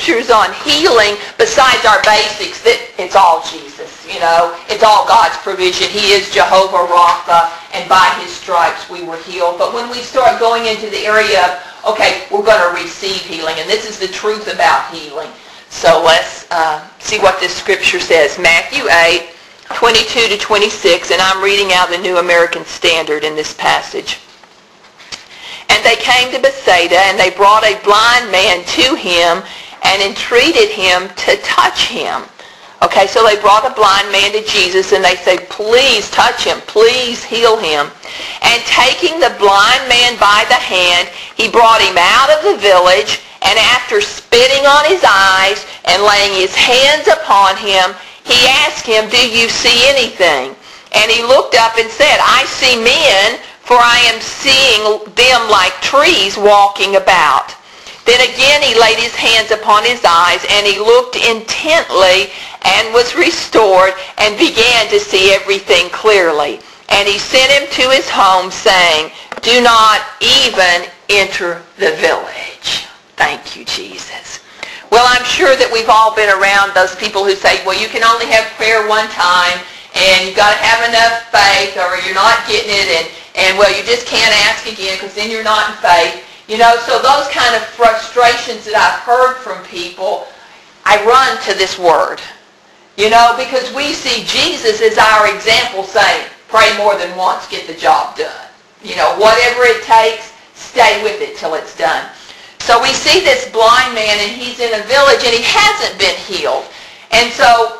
scriptures on healing, besides our basics, that it's all Jesus. It's all God's provision. He is Jehovah Rapha, and by His stripes we were healed. But when we start going into the area of, okay, we're going to receive healing, and this is the truth about healing. So let's see what this scripture says. Matthew 8, 22 to 26, and I'm reading out the New American Standard in this passage. And they came to Bethsaida, and they brought a blind man to Him and entreated Him to touch him. Okay, so they brought a blind man to Jesus, and they said, please touch him, please heal him. And taking the blind man by the hand, He brought him out of the village, and after spitting on his eyes and laying His hands upon him, He asked him, do you see anything? And he looked up and said, I see men, for I am seeing them like trees walking about. Then again He laid His hands upon his eyes, and he looked intently and was restored and began to see everything clearly. And He sent him to his home, saying, do not even enter the village. Thank you, Jesus. Well, I'm sure that we've all been around those people who say, well, you can only have prayer one time, and you've got to have enough faith, or you're not getting it, and well, you just can't ask again because then you're not in faith. So those kind of frustrations that I've heard from people, I run to this word. Because we see Jesus as our example saying, pray more than once, get the job done. Whatever it takes, stay with it till it's done. So we see this blind man, and he's in a village, and he hasn't been healed. And so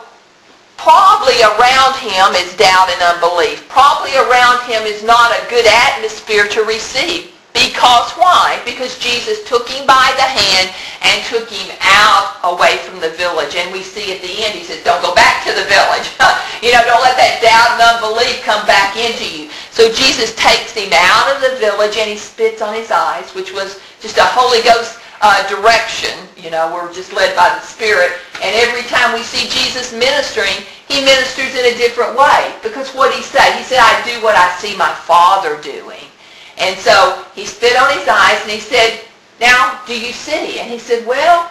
probably around him is doubt and unbelief. Probably around him is not a good atmosphere to receive. Because why? Because Jesus took him by the hand and took him out away from the village. And we see at the end, He says, don't go back to the village. Don't let that doubt and unbelief come back into you. So Jesus takes him out of the village, and He spits on his eyes, which was just a Holy Ghost direction. We're just led by the Spirit. And every time we see Jesus ministering, He ministers in a different way. Because what He said? He said, I do what I see my Father doing. And so He spit on his eyes, and He said, now, do you see? And he said, well,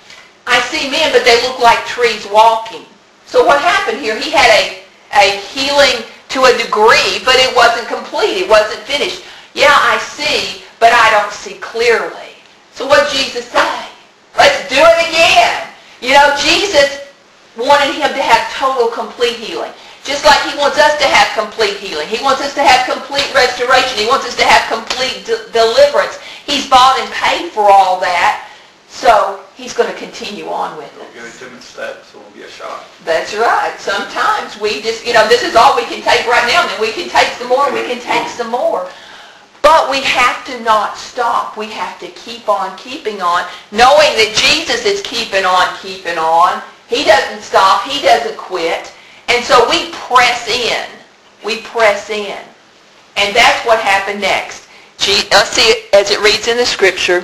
I see men, but they look like trees walking. So what happened here? He had a healing to a degree, but it wasn't complete. It wasn't finished. Yeah, I see, but I don't see clearly. So what did Jesus say? Let's do it again. Jesus wanted him to have total, complete healing. Just like He wants us to have complete healing. He wants us to have complete restoration. He wants us to have complete deliverance. He's bought and paid for all that. So He's going to continue on with it. We'll give it 2 steps, so we'll be a shot. That's right. Sometimes we just, this is all we can take right now. And then we can take some more, we can take some more. But we have to not stop. We have to keep on keeping on, knowing that Jesus is keeping on, keeping on. He doesn't stop. He doesn't quit. And so we press in. We press in. And that's what happened next. Let's see it as it reads in the Scripture.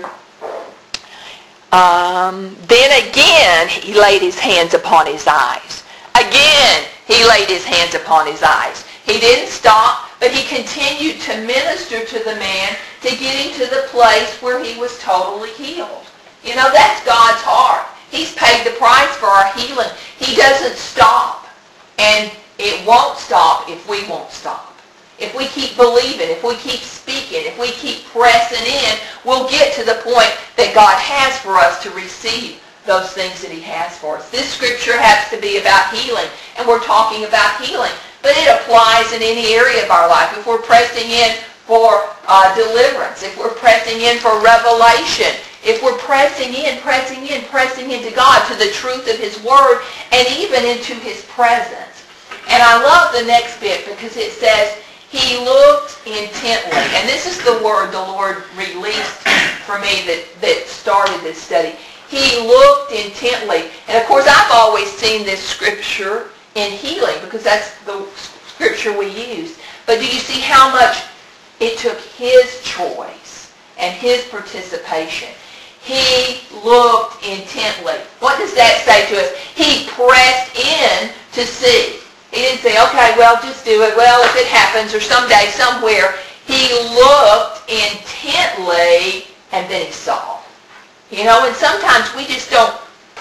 Then again, He laid His hands upon his eyes. Again, He laid His hands upon his eyes. He didn't stop, but He continued to minister to the man to get him to the place where he was totally healed. That's God's heart. He's paid the price for our healing. He doesn't stop. And it won't stop if we won't stop. If we keep believing, if we keep speaking, if we keep pressing in, we'll get to the point that God has for us to receive those things that He has for us. This Scripture has to be about healing, and we're talking about healing. But it applies in any area of our life. If we're pressing in for deliverance, if we're pressing in for revelation, if we're pressing into God, to the truth of His Word, and even into His presence. And I love the next bit because it says, He looked intently. And this is the word the Lord released for me that started this study. He looked intently. And of course, I've always seen this Scripture in healing because that's the Scripture we use. But do you see how much it took His choice and His participation? He looked intently. What does that say to us? He pressed in to see. He didn't say, okay, well, just do it. Well, if it happens or someday, somewhere. He looked intently and then He saw. And sometimes we just don't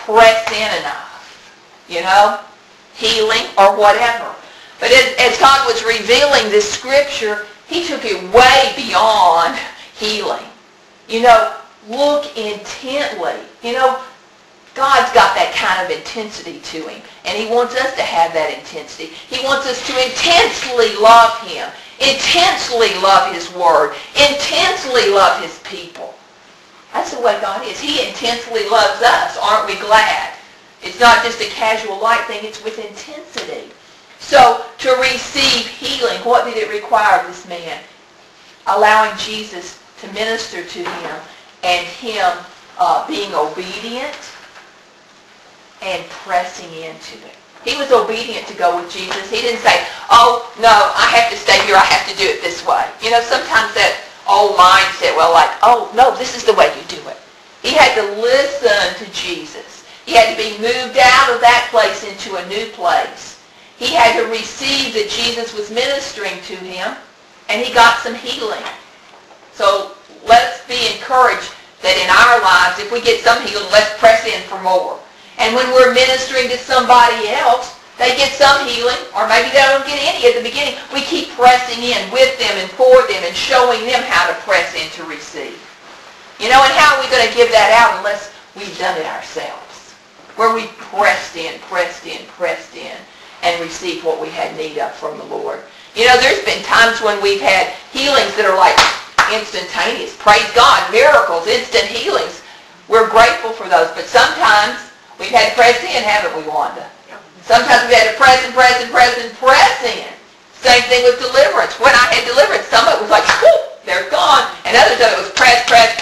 press in enough, healing or whatever. But as God was revealing this scripture, he took it way beyond healing. Look intently. God's got that kind of intensity to him, and he wants us to have that intensity. He wants us to intensely love him, intensely love his word, intensely love his people. That's the way God is. He intensely loves us. Aren't we glad? It's not just a casual light thing. It's with intensity. So to receive healing, what did it require of this man? Allowing Jesus to minister to him, and him being obedient and pressing into it. He was obedient to go with Jesus. He didn't say, oh, no, I have to stay here. I have to do it this way. Sometimes that old mindset, oh, no, this is the way you do it. He had to listen to Jesus. He had to be moved out of that place into a new place. He had to receive that Jesus was ministering to him, and he got some healing. So let's be encouraged that in our lives, if we get some healing, let's press in for more. And when we're ministering to somebody else, they get some healing, or maybe they don't get any at the beginning. We keep pressing in with them and for them and showing them how to press in to receive. And how are we going to give that out unless we've done it ourselves? Where we pressed in, and received what we had need of from the Lord. There's been times when we've had healings that are like instantaneous. Praise God, miracles, instant healings. We're grateful for those, but sometimes we've had to press in, haven't we, Wanda? Sometimes we've had to press in. Same thing with deliverance. When I had deliverance, some of it was like, whoop, they're gone. And others of it was press.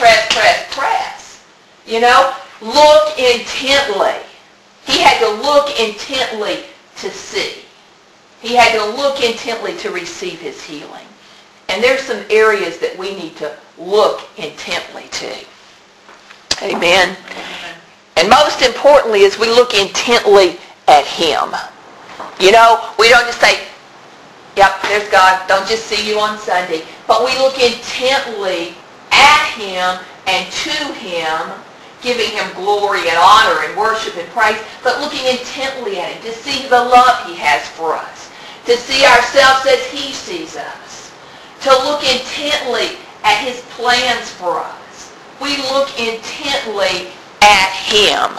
Look intently. He had to look intently to see. He had to look intently to receive his healing. And there's some areas that we need to look intently to. Amen. And most importantly is we look intently at him. We don't just say, yep, there's God, don't just see you on Sunday. But we look intently at him and to him, giving him glory and honor and worship and praise, but looking intently at him to see the love he has for us, to see ourselves as he sees us, to look intently at his plans for us. We look intently at him.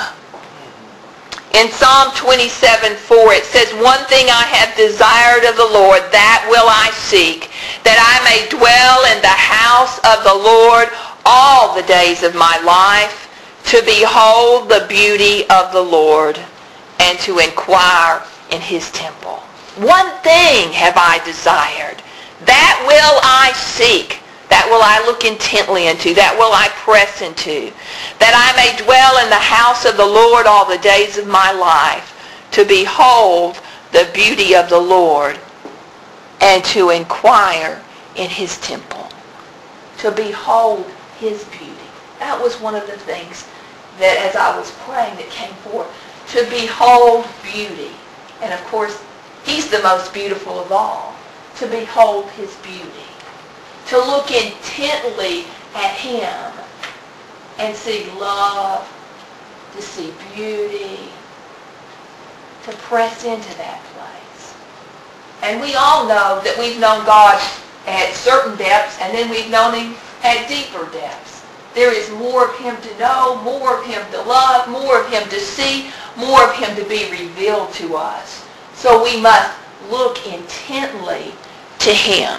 In Psalm 27:4 it says, one thing I have desired of the Lord, that will I seek, that I may dwell in the house of the Lord all the days of my life, to behold the beauty of the Lord, and to inquire in his temple. One thing have I desired, that will I seek, that will I look intently into, that will I press into, that I may dwell in the house of the Lord all the days of my life, to behold the beauty of the Lord, and to inquire in his temple. To behold his beauty. That was one of the things that as I was praying that came forth. To behold beauty. And of course, he's the most beautiful of all. To behold his beauty. To look intently at him and see love, to see beauty, to press into that place. And we all know that we've known God at certain depths, and then we've known him at deeper depths. There is more of him to know, more of him to love, more of him to see, more of him to be revealed to us. So we must look intently to him.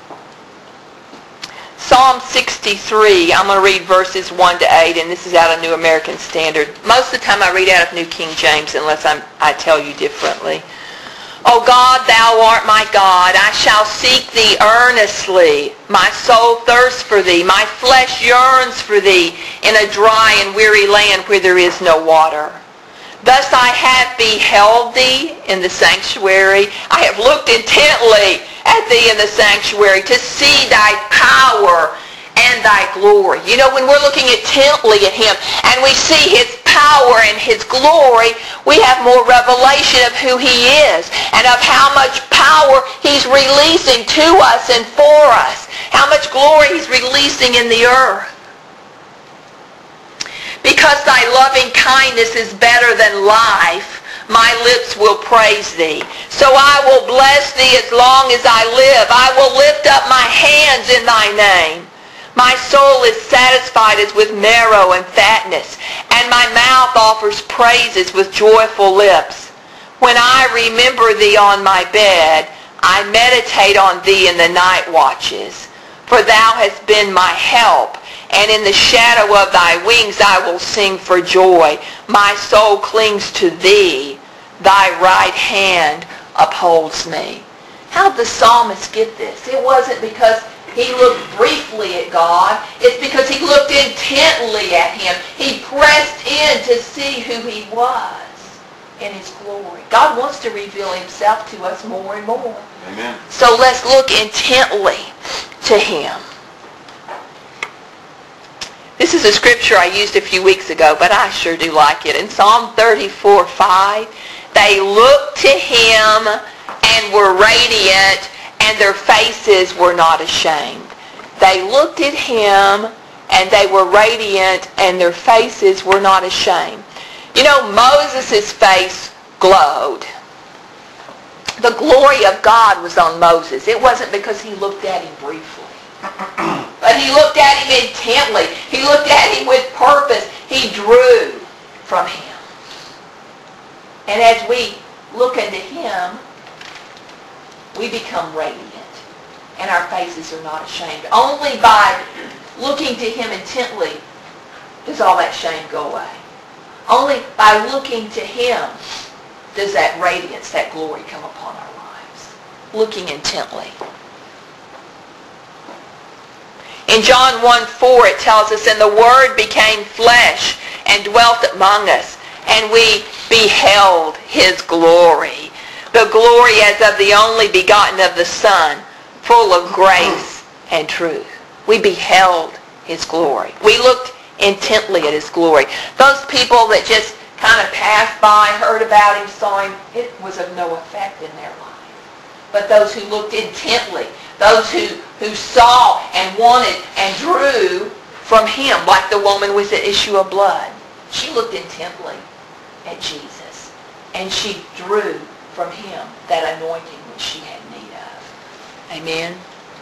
Psalm 63, I'm going to read verses 1 to 8, and this is out of New American Standard. Most of the time I read out of New King James unless I tell you differently. O God, thou art my God. I shall seek thee earnestly. My soul thirsts for thee. My flesh yearns for thee in a dry and weary land where there is no water. Thus I have beheld thee in the sanctuary. I have looked intently at thee in the sanctuary to see thy power and thy glory. When we're looking intently at him and we see his power and his glory, we have more revelation of who he is and of how much power he's releasing to us and for us, how much glory he's releasing in the earth. Because thy loving kindness is better than life, my lips will praise thee. So I will bless thee as long as I live. I will lift up my hands in thy name. My soul is satisfied as with marrow and fatness, and my mouth offers praises with joyful lips. When I remember thee on my bed, I meditate on thee in the night watches. For thou hast been my help, and in the shadow of thy wings I will sing for joy. My soul clings to thee. Thy right hand upholds me. How did the psalmist get this? It wasn't because he looked briefly at God. It's because he looked intently at him. He pressed in to see who he was in his glory. God wants to reveal himself to us more and more. Amen. So let's look intently to him. This is a scripture I used a few weeks ago, but I sure do like it. In Psalm 34:5, they looked to him and were radiant, and their faces were not ashamed. They looked at him and they were radiant, and their faces were not ashamed. You know, Moses' face glowed. The glory of God was on Moses. It wasn't because he looked at him briefly. But he looked at him intently. He looked at him with purpose. He drew from him. And as we look into him, we become radiant. And our faces are not ashamed. Only by looking to him intently does all that shame go away. Only by looking to him does that radiance, that glory come upon our lives. Looking intently. In John 1:4 it tells us, and the Word became flesh and dwelt among us, and we beheld his glory. The glory as of the only begotten of the Son, full of grace and truth. We beheld his glory. We looked intently at his glory. Those people that just kind of passed by, heard about him, saw him, it was of no effect in their life. But those who looked intently, those who saw and wanted and drew from him, like the woman with the issue of blood. She looked intently at Jesus, and she drew from him that anointing which she had need of. Amen.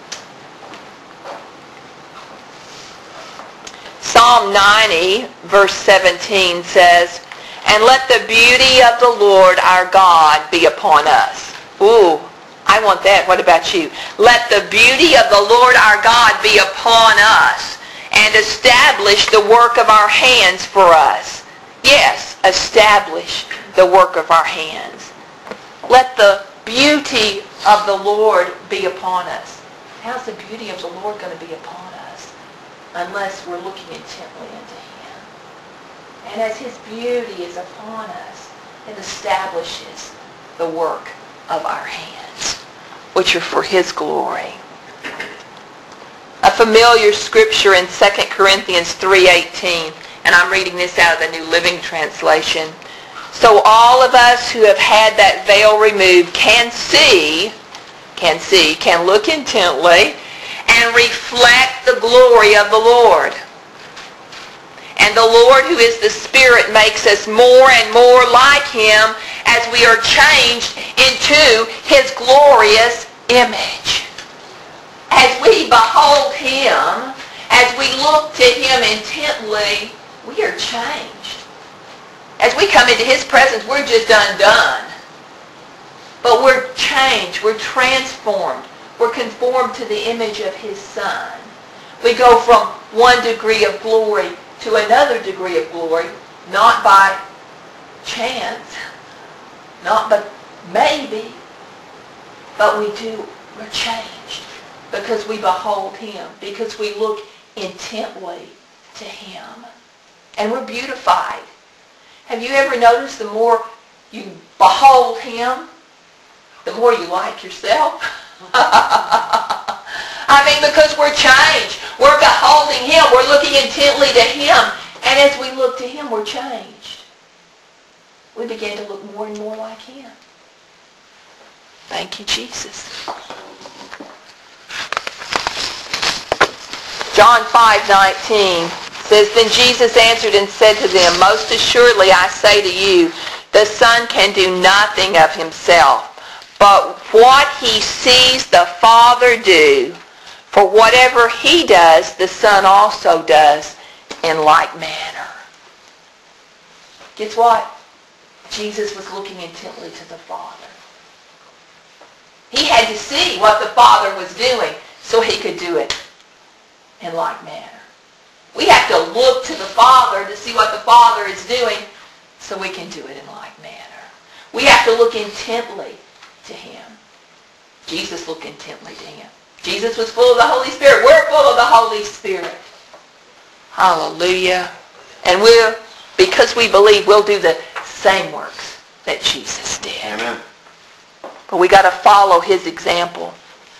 Psalm 90, verse 17 says, and let the beauty of the Lord our God be upon us. Ooh, I want that. What about you? Let the beauty of the Lord our God be upon us, and establish the work of our hands for us. Yes, establish the work of our hands. Let the beauty of the Lord be upon us. How's the beauty of the Lord going to be upon us? Unless we're looking intently into him. And as his beauty is upon us, it establishes the work of our hands, which are for his glory. A familiar scripture in 2 Corinthians 3:18, and I'm reading this out of the New Living Translation. So all of us who have had that veil removed can look intently and reflect the glory of the Lord. And the Lord, who is the Spirit, makes us more and more like him as we are changed into his glorious image. As we behold him, as we look to him intently, we are changed. As we come into his presence, we're just undone. But we're changed. We're transformed. We're conformed to the image of his Son. We go from one degree of glory to another degree of glory, not by chance, not but maybe, but we're changed because we behold him, because we look intently to him. And we're beautified. Have you ever noticed the more you behold him, the more you like yourself? I mean, because we're changed. We're beholding him. We're looking intently to him. And as we look to him, we're changed. We begin to look more and more like him. Thank you, Jesus. John 5:19 says, Then Jesus answered and said to them, Most assuredly I say to you, the Son can do nothing of himself, but what he sees the Father do. For whatever he does, the Son also does in like manner. Guess what? Jesus was looking intently to the Father. He had to see what the Father was doing so he could do it in like manner. We have to look to the Father to see what the Father is doing so we can do it in like manner. We have to look intently to him. Jesus looked intently to him. Jesus was full of the Holy Spirit. We're full of the Holy Spirit. Hallelujah. And because we believe, we'll do the same works that Jesus did. Amen. But we got to follow his example.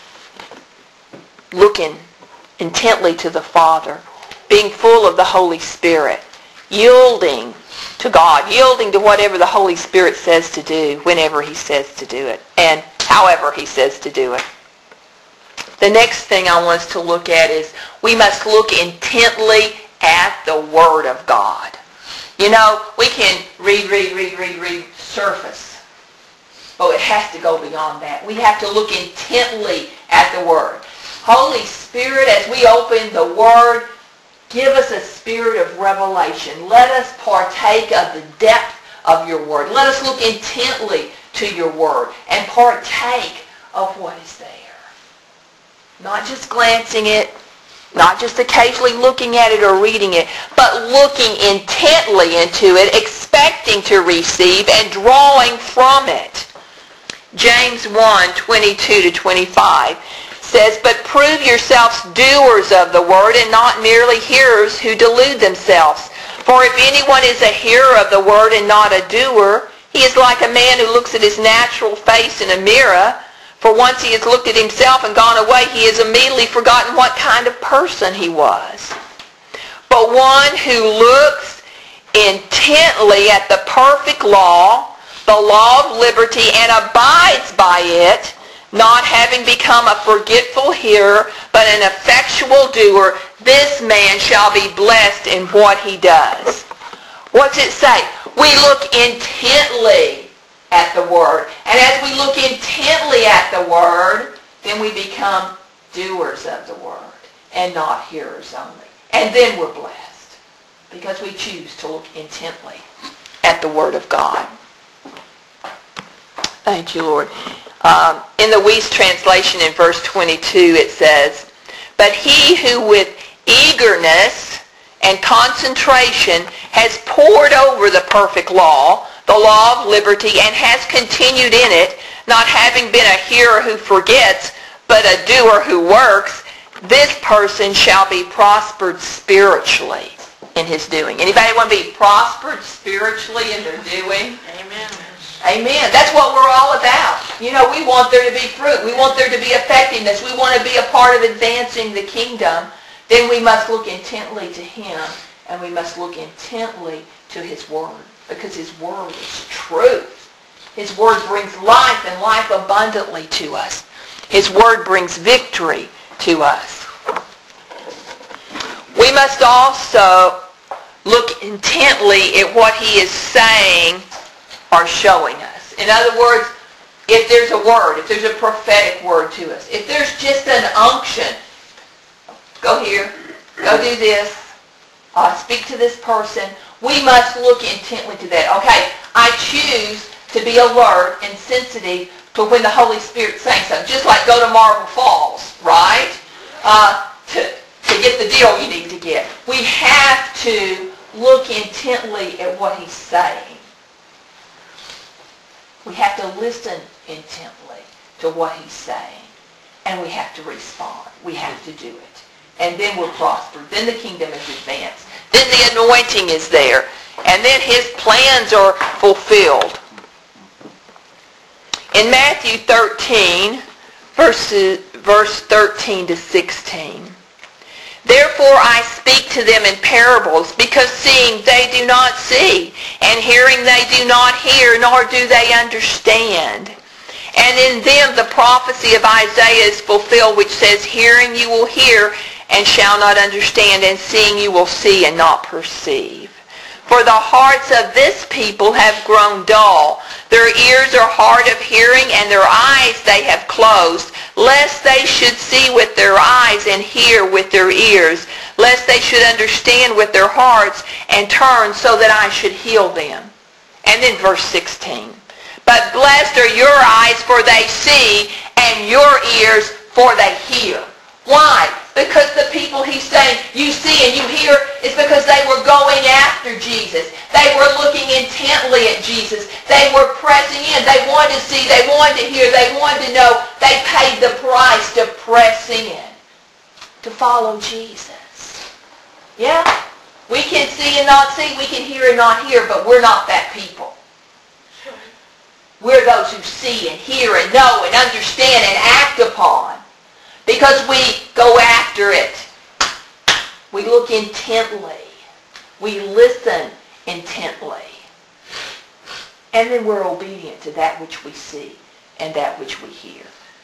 Looking intently to the Father. Being full of the Holy Spirit. Yielding to God. Yielding to whatever the Holy Spirit says to do, whenever he says to do it. And however he says to do it. The next thing I want us to look at is we must look intently at the Word of God. You know, we can read, surface. But it has to go beyond that. We have to look intently at the Word. Holy Spirit, as we open the Word, give us a spirit of revelation. Let us partake of the depth of your Word. Let us look intently to your Word and partake of what is there. Not just glancing it, not just occasionally looking at it or reading it, but looking intently into it, expecting to receive and drawing from it. James 1:22-25 says, But prove yourselves doers of the word and not merely hearers who delude themselves. For if anyone is a hearer of the word and not a doer, he is like a man who looks at his natural face in a mirror. For once he has looked at himself and gone away, he has immediately forgotten what kind of person he was. But one who looks intently at the perfect law, the law of liberty, and abides by it, not having become a forgetful hearer, but an effectual doer, this man shall be blessed in what he does. What's it say? We look intently at the Word. And as we look intently at the Word, then we become doers of the Word and not hearers only. And then we're blessed because we choose to look intently at the Word of God. Thank you, Lord. In the Weiss translation in verse 22 it says, But he who with eagerness and concentration has pored over the perfect law, the law of liberty, and has continued in it, not having been a hearer who forgets, but a doer who works, this person shall be prospered spiritually in his doing. Anybody want to be prospered spiritually in their doing? Amen. Amen. That's what we're all about. You know, we want there to be fruit. We want there to be effectiveness. We want to be a part of advancing the kingdom. Then we must look intently to him, and we must look intently to his Word. Because his Word is truth. His Word brings life and life abundantly to us. His Word brings victory to us. We must also look intently at what he is saying or showing us. In other words, if there's a word, if there's a prophetic word to us, if there's just an unction, go here, go do this, speak to this person, we must look intently to that. Okay, I choose to be alert and sensitive to when the Holy Spirit's saying something. Just like go to Marble Falls, right? To get the deal you need to get. We have to look intently at what he's saying. We have to listen intently to what he's saying. And we have to respond. We have to do it. And then we're prospered. Then the kingdom is advanced. Then the anointing is there. And then his plans are fulfilled. In Matthew 13, verse 13 to 16. Therefore I speak to them in parables, because seeing they do not see, and hearing they do not hear, nor do they understand. And in them the prophecy of Isaiah is fulfilled, which says, Hearing you will hear, and shall not understand, and seeing you will see and not perceive. For the hearts of this people have grown dull. Their ears are hard of hearing, and their eyes they have closed, lest they should see with their eyes and hear with their ears, lest they should understand with their hearts and turn so that I should heal them. And then verse 16. But blessed are your eyes, for they see, and your ears, for they hear. Why? Because the people he's saying, you see and you hear, is because they were going after Jesus. They were looking intently at Jesus. They were pressing in. They wanted to see. They wanted to hear. They wanted to know. They paid the price to press in, to follow Jesus. Yeah? We can see and not see. We can hear and not hear, but we're not that people. We're those who see and hear and know and understand and act upon. Because we go after it. We look intently. We listen intently. And then we're obedient to that which we see and that which we hear.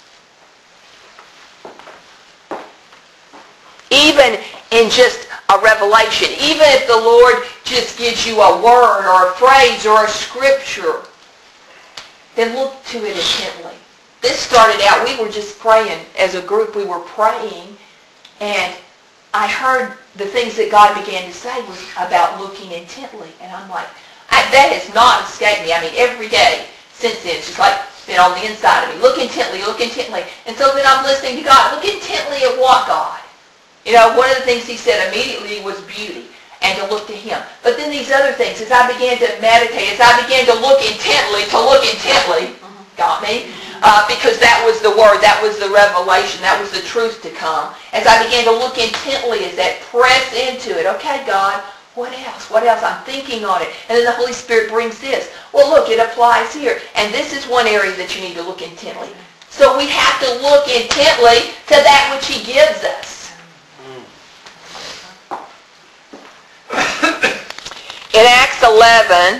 Even in just a revelation, even if the Lord just gives you a word or a phrase or a scripture, then look to it intently. This started out, we were just praying as a group. We were praying, and I heard the things that God began to say was about looking intently. And I'm like, that has not escaped me. I mean, every day since then, it's just like been on the inside of me. Look intently, look intently. And so then I'm listening to God. Look intently at what, God? You know, one of the things he said immediately was beauty and to look to him. But then these other things, as I began to meditate, as I began to look intently, got me? Because that was the word, that was the revelation, that was the truth to come. As I began to look intently, as that press into it, okay, God, what else? What else? I'm thinking on it. And then the Holy Spirit brings this. Well, look, it applies here. And this is one area that you need to look intently. So we have to look intently to that which he gives us. In Acts 11,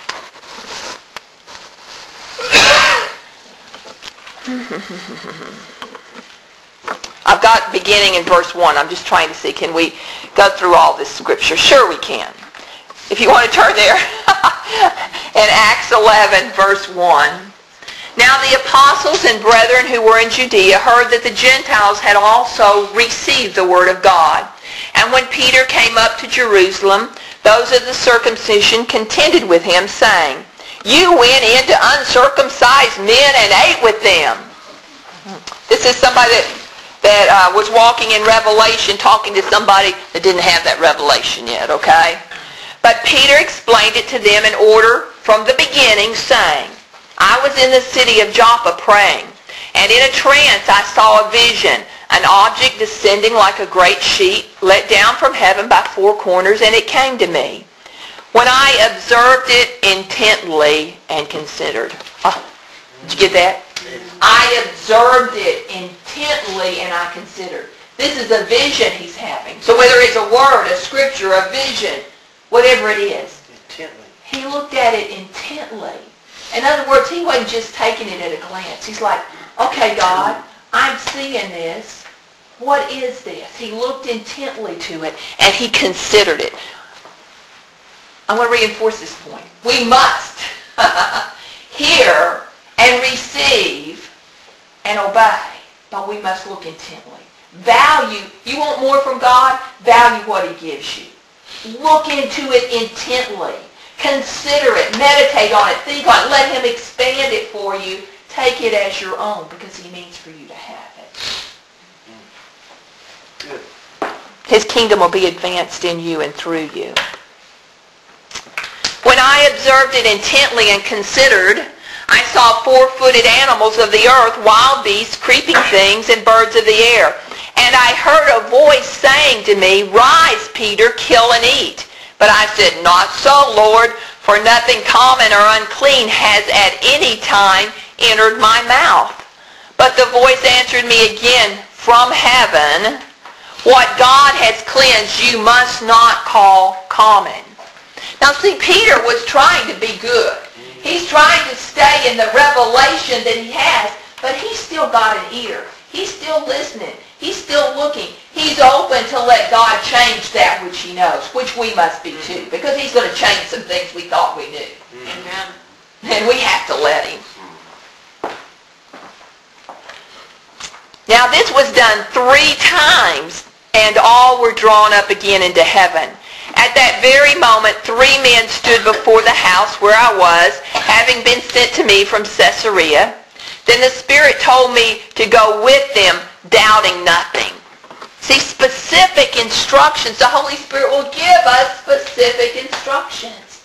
I've got beginning in verse 1. I'm just trying to see, can we go through all this scripture? Sure we can. If you want to turn there. In Acts 11, verse 1. Now the apostles and brethren who were in Judea heard that the Gentiles had also received the word of God. And when Peter came up to Jerusalem, those of the circumcision contended with him, saying, You went into uncircumcised men and ate with them. This is somebody that was walking in Revelation, talking to somebody that didn't have that revelation yet, okay? But Peter explained it to them in order from the beginning, saying, I was in the city of Joppa praying, and in a trance I saw a vision, an object descending like a great sheet, let down from heaven by four corners, and it came to me. When I observed it intently and considered. Did you get that? I observed it intently and I considered. This is a vision he's having. So whether it's a word, a scripture, a vision, whatever it is. Intently. He looked at it intently. In other words, he wasn't just taking it at a glance. He's like, okay, God, I'm seeing this. What is this? He looked intently to it and he considered it. I want to reinforce this point. We must hear and receive and obey, but we must look intently. Value, you want more from God? Value what he gives you. Look into it intently. Consider it. Meditate on it. Think on it. Let him expand it for you. Take it as your own because he means for you to have it. Good. His kingdom will be advanced in you and through you. When I observed it intently and considered, I saw four-footed animals of the earth, wild beasts, creeping things, and birds of the air. And I heard a voice saying to me, Rise, Peter, kill and eat. But I said, Not so, Lord, for nothing common or unclean has at any time entered my mouth. But the voice answered me again from heaven, What God has cleansed you must not call common. Now see, Peter was trying to be good. He's trying to stay in the revelation that he has, but he's still got an ear. He's still listening. He's still looking. He's open to let God change that which he knows, which we must be too, because he's going to change some things we thought we knew. Amen. And we have to let him. Now this was done 3 times, and all were drawn up again into heaven. At that very moment 3 men stood before the house where I was, having been sent to me from Caesarea. Then the Spirit told me to go with them, doubting nothing. See, specific instructions. The Holy Spirit will give us specific instructions.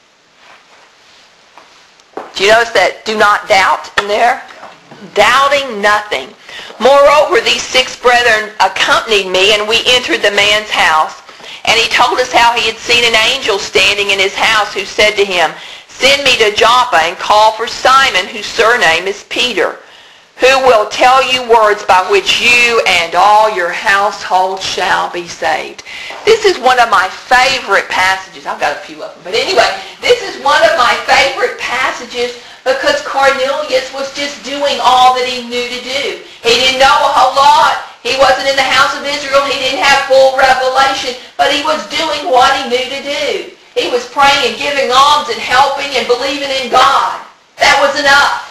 Do you notice that do not doubt in there? Doubting nothing. Moreover, these 6 brethren accompanied me, and we entered the man's house. And he told us how he had seen an angel standing in his house who said to him, "Send me to Joppa and call for Simon, whose surname is Peter, who will tell you words by which you and all your household shall be saved." This is one of my favorite passages. I've got a few of them. But anyway, this is one of my favorite passages because Cornelius was just doing all that he knew to do. He didn't know a whole lot. He wasn't in the house of Israel. He didn't have full revelation. But he was doing what he knew to do. He was praying and giving alms and helping and believing in God. That was enough.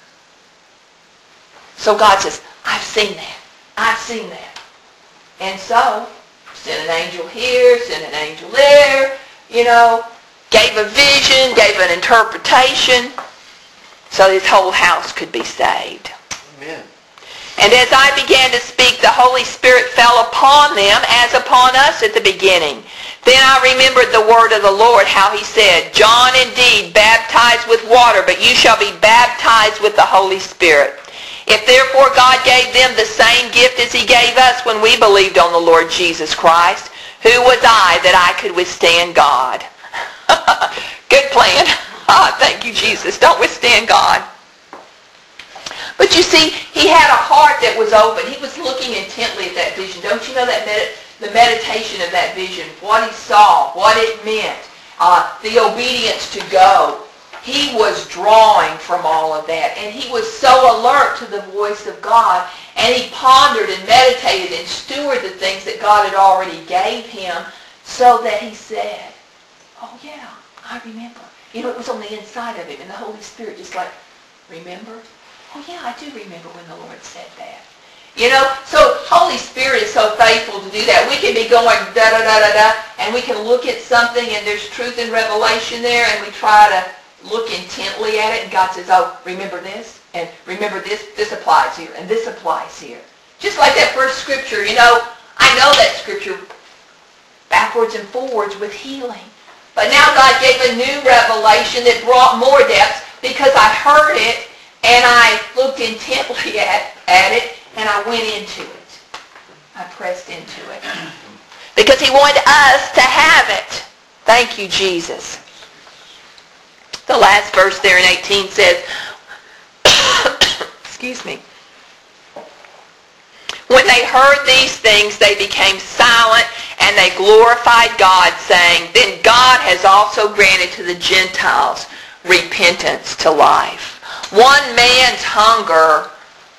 So God says, I've seen that. I've seen that. And so, sent an angel here, sent an angel there, gave a vision, gave an interpretation, so his whole house could be saved. Amen. And as I began to speak, the Holy Spirit fell upon them as upon us at the beginning. Then I remembered the word of the Lord, how he said, "John indeed baptized with water, but you shall be baptized with the Holy Spirit." If therefore God gave them the same gift as he gave us when we believed on the Lord Jesus Christ, who was I that I could withstand God? Good plan. Thank you, Jesus. Don't withstand God. But you see, he had a heart that was open. He was looking intently at that vision. Don't you know that the meditation of that vision, what he saw, what it meant, the obedience to go. He was drawing from all of that. And he was so alert to the voice of God. And he pondered and meditated and stewarded the things that God had already gave him, so that he said, "Oh yeah, I remember." It was on the inside of him. And the Holy Spirit just like, "Remember? Oh yeah, I do remember when the Lord said that." So Holy Spirit is so faithful to do that. We can be going da-da-da-da-da, and we can look at something, and there's truth and revelation there, and we try to look intently at it, and God says, "Oh, remember this, and remember this applies here, and this applies here." Just like that first scripture, I know that scripture backwards and forwards with healing. But now God gave a new revelation that brought more depth because I heard it, and I looked intently at it, and I went into it. I pressed into it. Because he wanted us to have it. Thank you, Jesus. The last verse there in 18 says, excuse me, when they heard these things, they became silent, and they glorified God, saying, "Then God has also granted to the Gentiles repentance to life." One man's hunger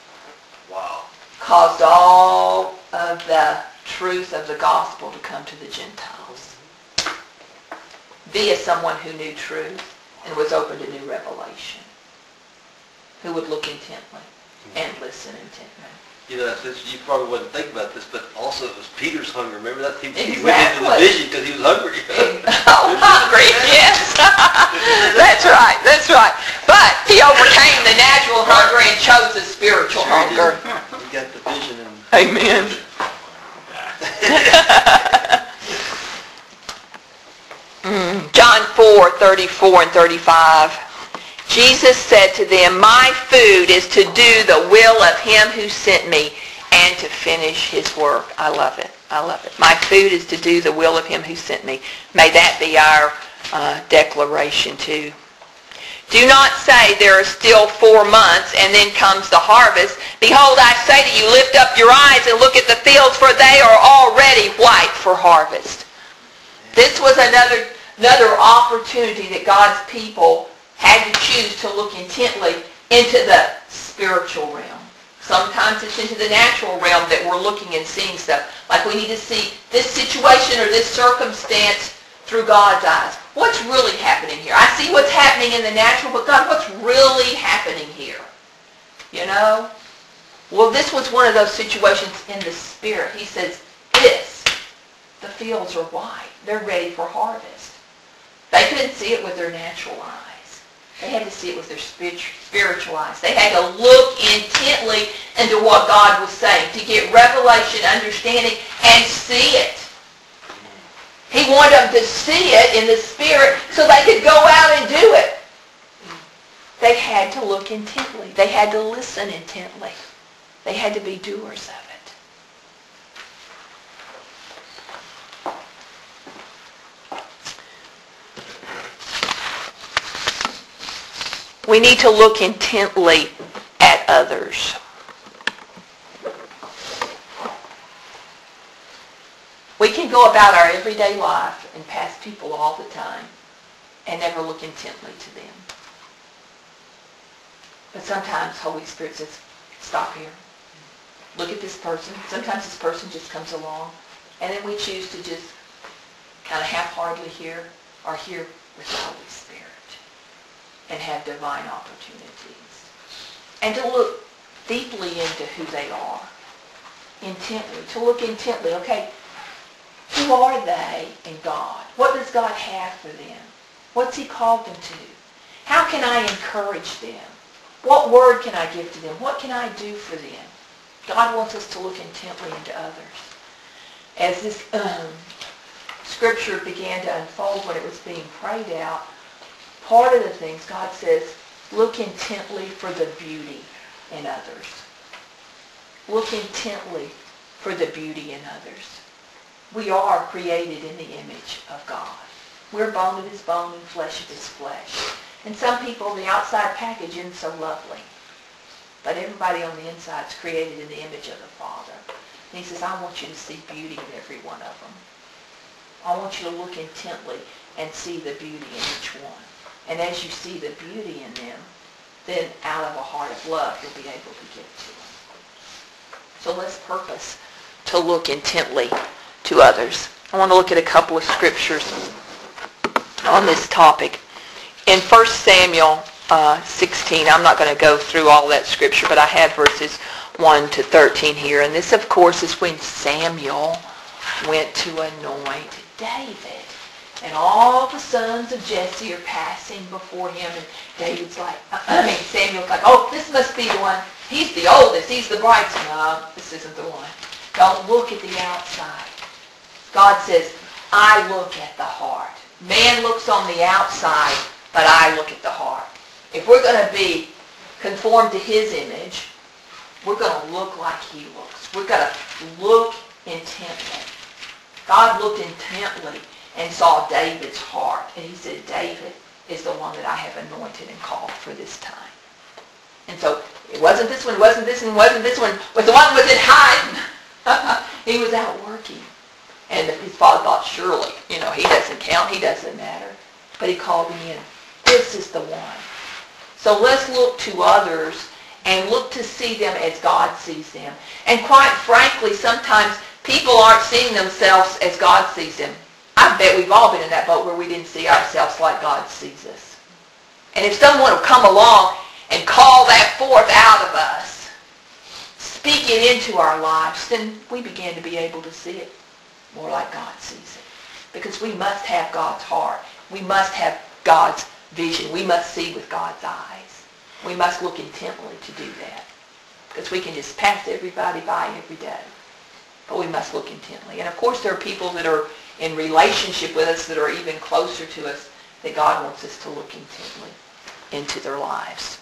caused all of the truth of the gospel to come to the Gentiles via someone who knew truth and was open to new revelation, who would look intently and listen intently. You probably wouldn't think about this, but also it was Peter's hunger. Remember that? He Exactly. went into the vision because he was hungry. Hungry, yes. That's right. But he overcame the natural hunger and chose the spiritual hunger. He got the vision. Amen. John 4:34 and 35. Jesus said to them, "My food is to do the will of him who sent me and to finish his work." I love it. My food is to do the will of him who sent me. May that be our declaration too. Do not say, "There are still 4 months, and then comes the harvest. Behold, I say to you, lift up your eyes and look at the fields, for they are already white for harvest." This was another opportunity that God's people had to choose to look intently into the spiritual realm. Sometimes it's into the natural realm that we're looking and seeing stuff. Like we need to see this situation or this circumstance through God's eyes. What's really happening here? I see what's happening in the natural, but God, what's really happening here? You know? Well, this was one of those situations in the Spirit. He says, the fields are white. They're ready for harvest. They couldn't see it with their natural eyes. They had to see it with their spiritual eyes. They had to look intently into what God was saying to get revelation, understanding, and see it. He wanted them to see it in the Spirit so they could go out and do it. They had to look intently. They had to listen intently. They had to be doers of it. We need to look intently at others. We can go about our everyday life and pass people all the time and never look intently to them. But sometimes Holy Spirit says, stop here. Look at this person. Sometimes this person just comes along, and then we choose to just kind of half-heartedly hear or hear with the Holy Spirit and have divine opportunities. And to look deeply into who they are, intently, to look intently, okay, who are they in God? What does God have for them? What's He called them to? How can I encourage them? What word can I give to them? What can I do for them? God wants us to look intently into others. As this scripture began to unfold when it was being prayed out, part of the things God says, look intently for the beauty in others. Look intently for the beauty in others. We are created in the image of God. We're bone of His bone and flesh of His flesh. And some people, the outside package isn't so lovely. But everybody on the inside is created in the image of the Father. And He says, I want you to see beauty in every one of them. I want you to look intently and see the beauty in each one. And as you see the beauty in them, then out of a heart of love, you'll be able to give to them. So let's purpose to look intently to others. I want to look at a couple of scriptures on this topic. In 1 Samuel 16, I'm not going to go through all that scripture, but I have verses 1 to 13 here. And this, of course, is when Samuel went to anoint David. And all the sons of Jesse are passing before him. And David's like, Samuel's like, oh, this must be the one. He's the oldest. He's the brightest. No, this isn't the one. Don't look at the outside. God says, I look at the heart. Man looks on the outside, but I look at the heart. If we're going to be conformed to His image, we're going to look like He looks. We're going to look intently. God looked intently and saw David's heart. And He said, David is the one that I have anointed and called for this time. And so it wasn't this one, it wasn't this one, it wasn't this one, but the one was in hiding. He was out working. And his father thought, surely, he doesn't count, he doesn't matter. But he called him in. This is the one. So let's look to others and look to see them as God sees them. And quite frankly, sometimes people aren't seeing themselves as God sees them. I bet we've all been in that boat where we didn't see ourselves like God sees us. And if someone will come along and call that forth out of us, speak it into our lives, then we begin to be able to see it more like God sees it. Because we must have God's heart. We must have God's vision. We must see with God's eyes. We must look intently to do that. Because we can just pass everybody by every day. But we must look intently. And of course there are people that are in relationship with us that are even closer to us that God wants us to look intently into their lives.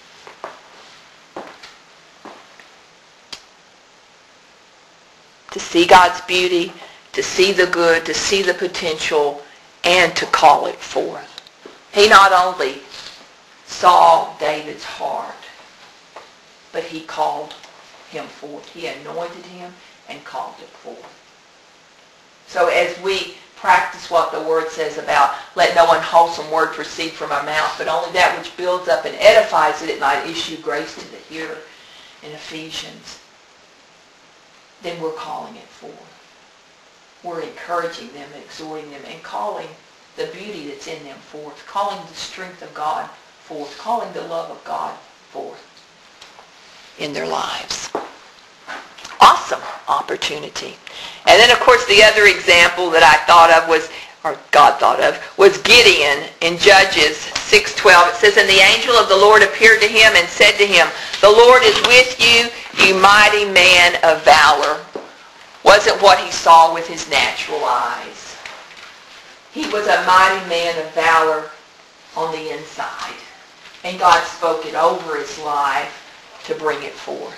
To see God's beauty, to see the good, to see the potential, and to call it forth. He not only saw David's heart, but he called him forth. He anointed him and called it forth. So as we practice what the Word says about let no unwholesome word proceed from our mouth, but only that which builds up and edifies that it might issue grace to the hearer. in Ephesians, then we're calling it forth. We're encouraging them, exhorting them, and calling the beauty that's in them forth, calling the strength of God forth, calling the love of God forth in their lives. Awesome opportunity. And then, of course, the other example that I thought of was, or God thought of, was Gideon in Judges 6:12. It says, "And the angel of the Lord appeared to him and said to him, 'The Lord is with you, you mighty man of valor.'" Wasn't what he saw with his natural eyes. He was a mighty man of valor on the inside. And God spoke it over his life to bring it forth.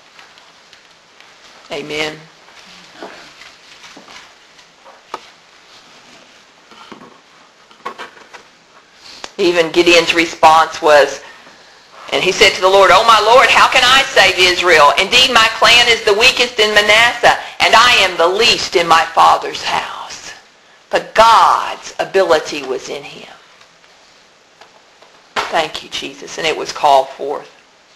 Amen. Even Gideon's response was, and he said to the Lord, "Oh my Lord, how can I save Israel? Indeed, my clan is the weakest in Manasseh, and I am the least in my father's house." But God's ability was in him. Thank you, Jesus. And it was called forth.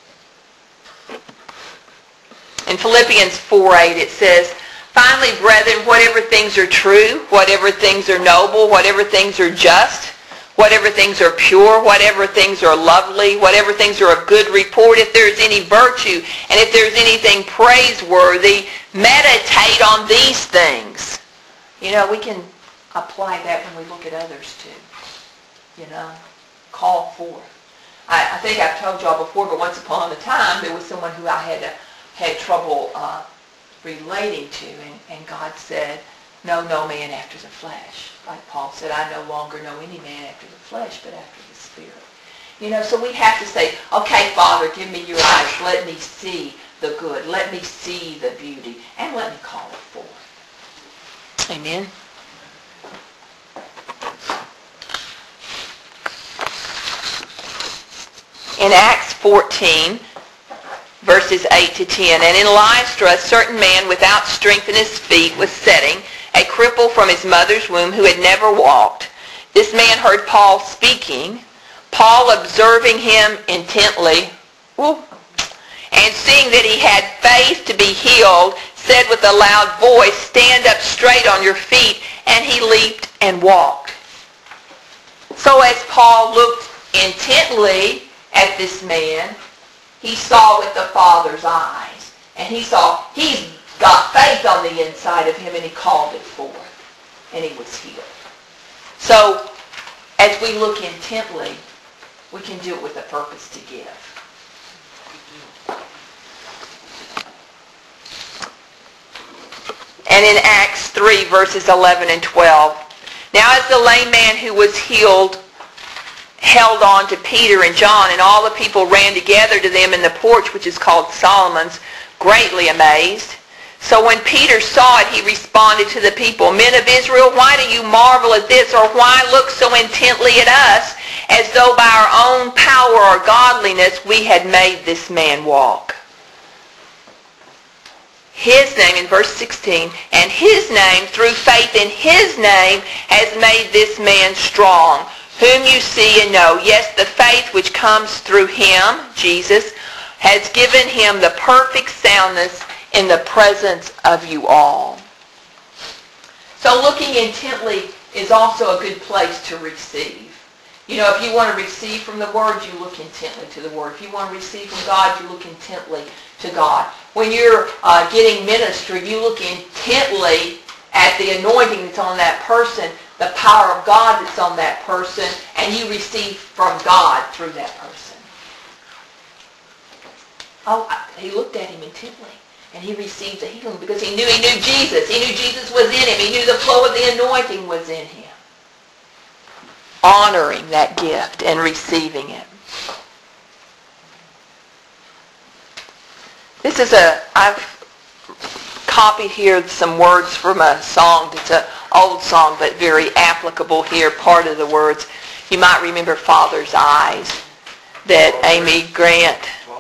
In Philippians 4:8 it says, "Finally, brethren, whatever things are true, whatever things are noble, whatever things are just, whatever things are pure, whatever things are lovely, whatever things are of good report, if there is any virtue, and if there is anything praiseworthy, meditate on these things." You know, we can apply that when we look at others too. You know, call forth. I think I've told y'all before, but once upon a time there was someone who I had trouble relating to, and God said, "Know no man after the flesh." Like Paul said, "I no longer know any man after the flesh, but after the Spirit." You know, so we have to say, "Okay, Father, give me your eyes. Let me see the good. Let me see the beauty. And let me call it forth." Amen. In Acts 14, verses 8 to 10, "And in Lystra, a certain man without strength in his feet was sitting, a cripple from his mother's womb who had never walked. This man heard Paul speaking. Paul, observing him intently, and seeing that he had faith to be healed, said with a loud voice, 'Stand up straight on your feet.' And he leaped and walked." So as Paul looked intently at this man, he saw with the Father's eyes. And he saw he's got faith on the inside of him, and he called it forth. And he was healed. So as we look intently, we can do it with a purpose to give. And in Acts 3, verses 11 and 12, "Now as the lame man who was healed held on to Peter and John, and all the people ran together to them in the porch, which is called Solomon's, greatly amazed. So when Peter saw it, he responded to the people, 'Men of Israel, why do you marvel at this, or why look so intently at us, as though by our own power or godliness we had made this man walk?' His name," in verse 16, "and his name, through faith in his name, has made this man strong, whom you see and know. Yes, the faith which comes through him," Jesus, "has given him the perfect soundness in the presence of you all." So looking intently is also a good place to receive. You know, if you want to receive from the Word, you look intently to the Word. If you want to receive from God, you look intently to God. When you're getting ministry, you look intently at the anointing that's on that person, the power of God that's on that person, and you receive from God through that person. Oh, he looked at him intently, and he received the healing because he knew Jesus. He knew Jesus was in him. He knew the flow of the anointing was in him. Honoring that gift and receiving it. I've copied here some words from a song that's an old song, but very applicable here, part of the words. You might remember Father's Eyes, that Amy Grant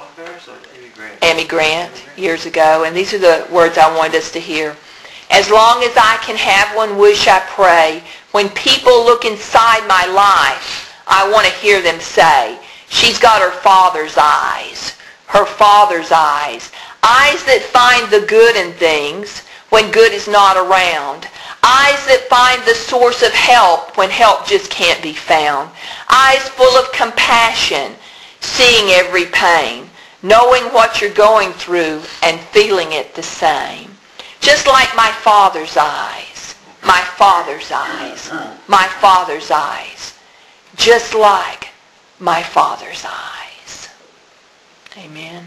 years ago, and these are the words I wanted us to hear. "As long as I can have one wish, I pray, when people look inside my life, I want to hear them say, 'She's got her Father's eyes. her Father's eyes. Eyes that find the good in things when good is not around. Eyes that find the source of help when help just can't be found. Eyes full of compassion, seeing every pain, knowing what you're going through and feeling it the same. Just like my Father's eyes, my Father's eyes, my Father's eyes. Just like my Father's eyes. Amen.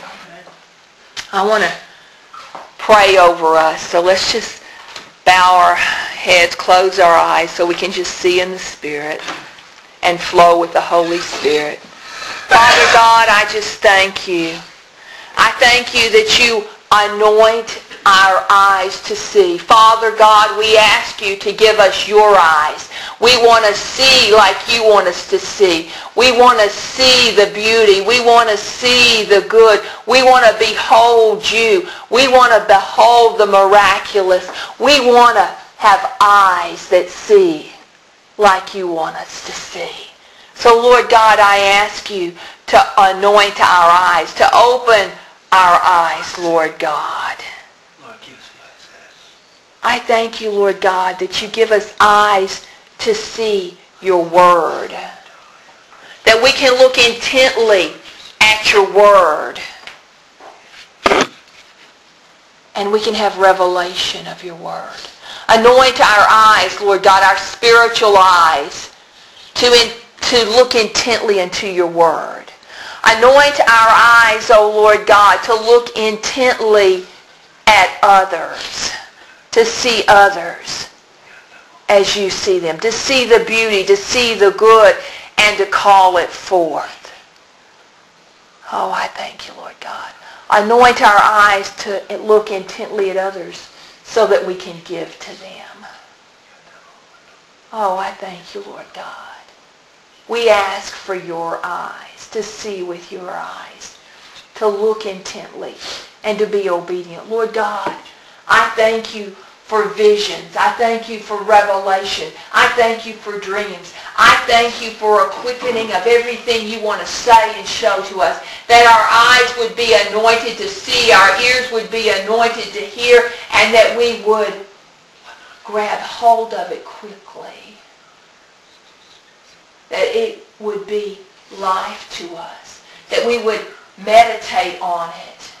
I want to pray over us. So let's just bow our heads, close our eyes so we can just see in the Spirit and flow with the Holy Spirit. Father God, I just thank you. I thank you that you anoint our eyes to see. Father God, we ask you to give us your eyes. We want to see like you want us to see. We want to see the beauty. We want to see the good. We want to behold you. We want to behold the miraculous. We want to have eyes that see like you want us to see. So Lord God, I ask you to anoint our eyes, to open our eyes, Lord God. Lord, give us the eyes. I thank you, Lord God, that you give us eyes to see your word. That we can look intently at your word. And we can have revelation of your word. Anoint our eyes, Lord God, our spiritual eyes, to look intently into your word. Anoint our eyes, O Lord God, to look intently at others, to see others as you see them, to see the beauty, to see the good, and to call it forth. Oh, I thank you, Lord God. Anoint our eyes to look intently at others so that we can give to them. Oh, I thank you, Lord God. We ask for your eyes, to see with your eyes, to look intently, and to be obedient. Lord God, I thank you for visions. I thank you for revelation. I thank you for dreams. I thank you for a quickening of everything you want to say and show to us. That our eyes would be anointed to see, our ears would be anointed to hear, and that we would grab hold of it quickly. That it would be life to us. That we would meditate on it.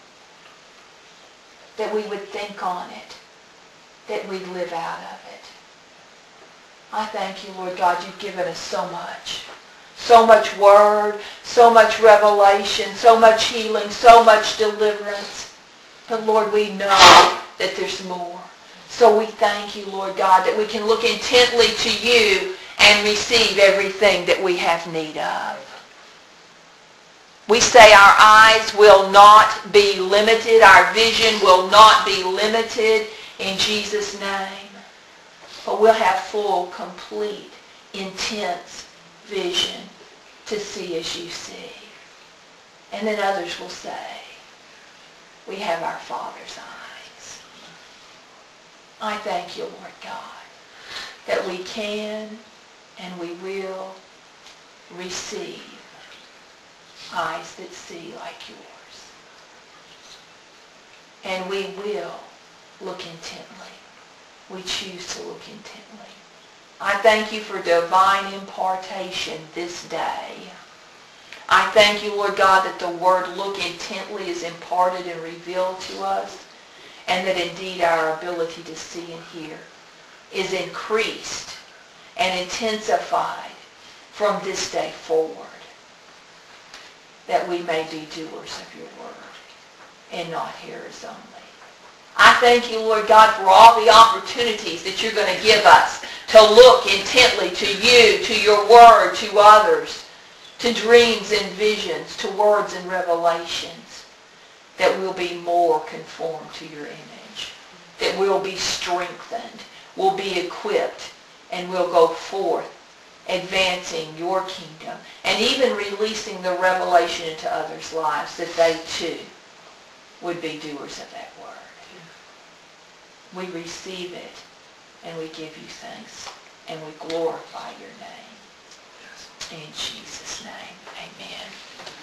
That we would think on it. That we'd live out of it. I thank you, Lord God, you've given us so much. So much word, so much revelation, so much healing, so much deliverance. But Lord, we know that there's more. So we thank you, Lord God, that we can look intently to you and receive everything that we have need of. We say our eyes will not be limited. Our vision will not be limited in Jesus' name. But we'll have full, complete, intense vision to see as you see. And then others will say, we have our Father's eyes. I thank you, Lord God, that we can and we will receive eyes that see like yours. And we will look intently. We choose to look intently. I thank you for divine impartation this day. I thank you, Lord God, that the word look intently is imparted and revealed to us, and that indeed our ability to see and hear is increased and intensified from this day forward, that we may be doers of your word and not hearers only. I thank you, Lord God, for all the opportunities that you're going to give us to look intently to you, to your word, to others, to dreams and visions, to words and revelations, that we'll be more conformed to your image, that we'll be strengthened, we'll be equipped, and we'll go forth advancing your kingdom and even releasing the revelation into others' lives that they too would be doers of that word. We receive it and we give you thanks and we glorify your name. In Jesus' name, amen.